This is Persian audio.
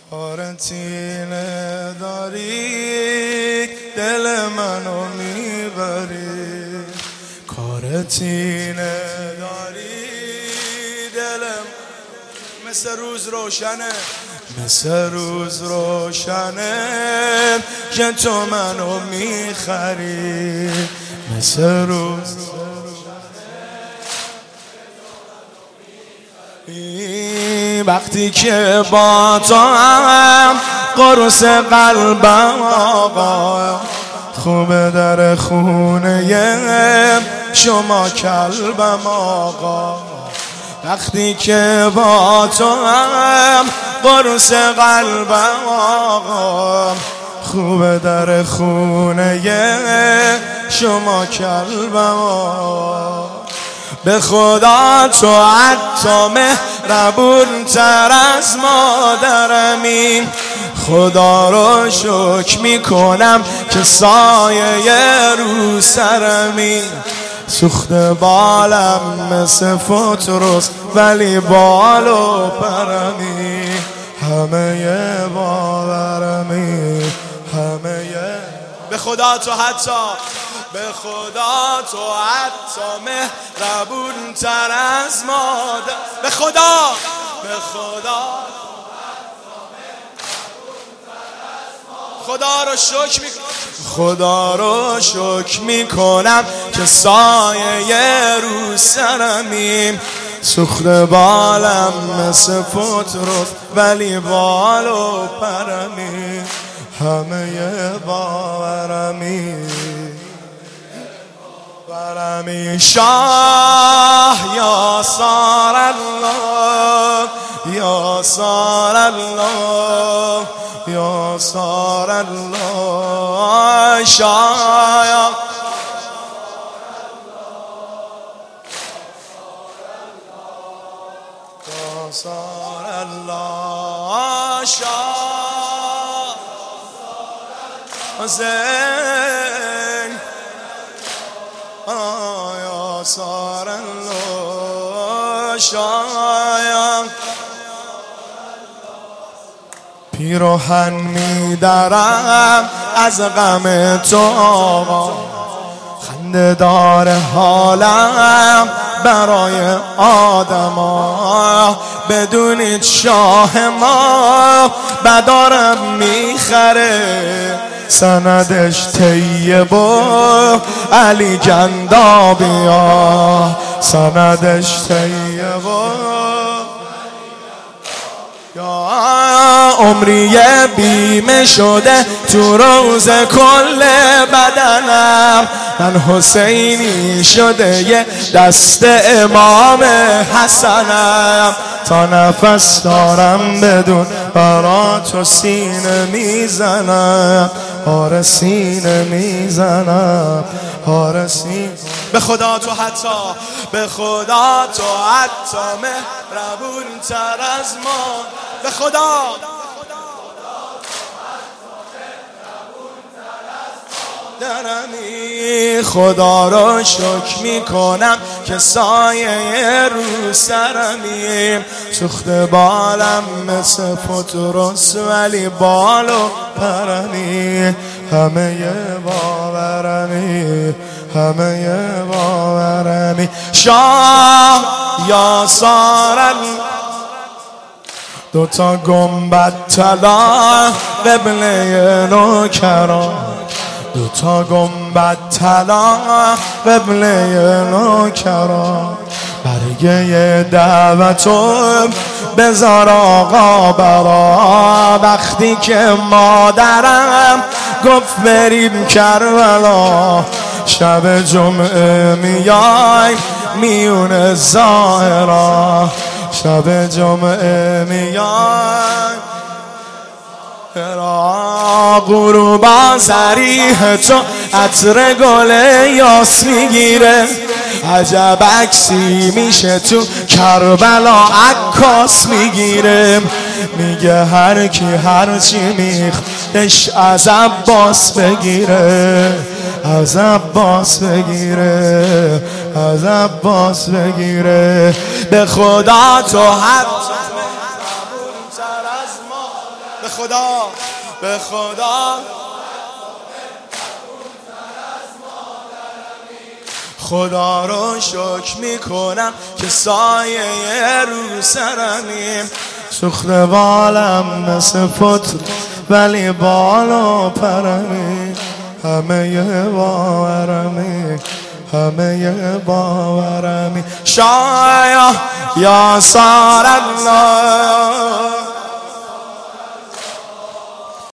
آرتینه داری دل منو میبری، کارتینه داری دلم مثل روز روشنه، مثل روز روشنه که تو منو میخری، مثل روز وقتی که با تو هم قرص قلبم آقا، خوبه در خونه شما کلبم آقا. وقتی که با تو هم قرص قلبم آقا، خوبه در خونه شما کلبم آقا. به خدا تو حتی مهربون تر از مادرمی، خدا رو شکر میکنم که سایه رو سرمی. سوخت بالم مثل فوتروس ولی بال و پرمی، همه باورمی همه. به خدا تو حتی، به خدا تو حتی مهربون تر از مادر. به خدا، به خدا خدا رو شکر میکنم، خدا رو شکر میکنم که سایه رو سرمی. سوخت بالم مثل فوتروس ولی بال و پرمی، همه باورمی برمی. شاه یا سار الله، یا سار الله، یا سار الله. شاه یا سار الله، شاه حسین یا سار الله. شاید پیراهن میدرم از غم تو آقا، خنده دار حالم برای آدما. بدونید شاه ما بدارم میخره، سندش طیب و علی جندابیا، سندش طیب و یا عمری بیمه شده تو روز کل بدنم. من حسینی شده یه دست امام حسنم، تا نفس دارم بدون برا تو سینه میزنم، آره سینه میزنم، آره سینه. به خدا تو حتی، به خدا تو حتی مهربون تر از ما. به خدا درمی، خدا رو شکر میکنم که سایه رو سرمی. سوخت بالم مثل فوتروس ولی بال و پرمی، همه باورمی همه باورمی. شاه یا سار دوتا گنبد طلا قبله نوکران، دوتا گنبد طلا قبله نوکران. برگه دعوتو بذار آقا برا، وقتی که مادرم گفت بریم کربلا. شب جمعه میای میون ظاهرا، شب جمعه میای غروبا زریح تو عطر گل یاس میگیره. عجب عکسی میشه تو کربلا عکاس میگیره. میگه هر کی هر چی میخوادش از عباس بگیره، از عباس بگیره، از عباس بگیره. به خدا تو حتی به خدا به خدا خدا رو شکر میکنم که سایه رو سرمیم. سوخت بالم مثل پتر ولی بال و پرمی، همه باورمی همه باورمی. شایا یا سار الله